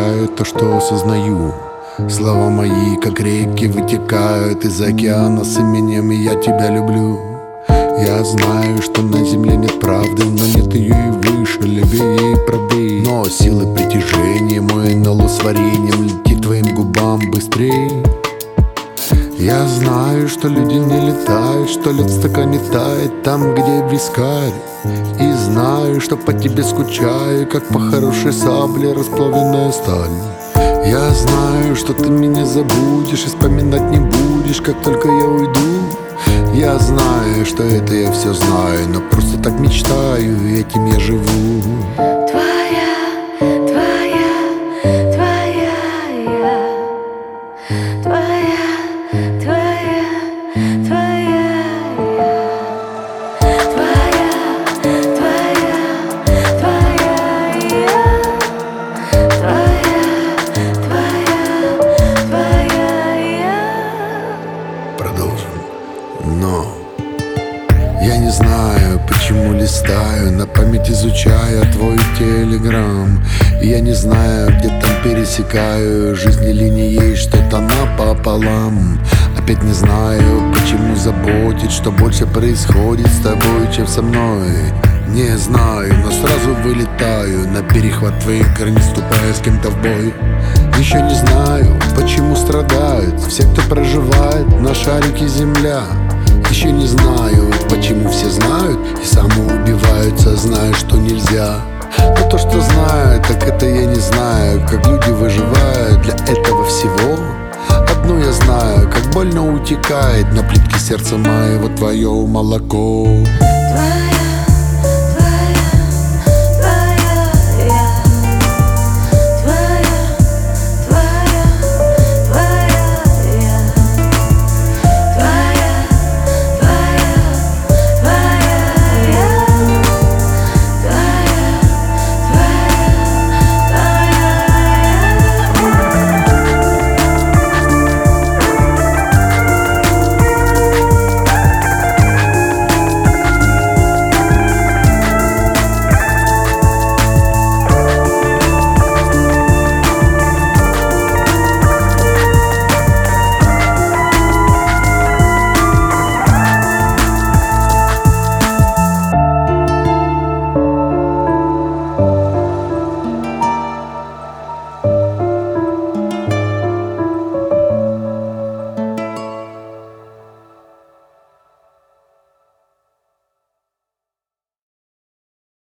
утешает то, что осознаю. Слова мои, как реки, вытекают из океана с именем «И я тебя люблю». Я знаю, что на земле нет правды, но нет ее и выше, левее и правее. Но силы притяжения мой НЛО с вареньем летит твоим губам быстрее. Я знаю, что люди не летают, что лед в стакане тает там, где вискарь. И знаю, что по тебе скучаю, как по хорошей сабле расплавленная сталь. Я знаю, что ты меня забудешь и вспоминать не будешь, как только я уйду. Я знаю, что это я все знаю, но просто так мечтаю, и этим я живу. Но я не знаю, почему листаю, на память изучая твой телеграм. И я не знаю, где там пересекаю жизни линией, что-то напополам. Опять не знаю, почему заботит, что больше происходит с тобой, чем со мной. Не знаю, но сразу вылетаю на перехват твоих границ, ступая с кем-то в бой. Еще не знаю, почему страдают все, кто проживает на шарике земля. Еще не знаю, почему все знают и самоубиваются, зная, что нельзя. Но то, что знаю, так это я не знаю, как люди выживают для этого всего. Одно я знаю, как больно утекает на плитке сердца моего твое молоко. Твоя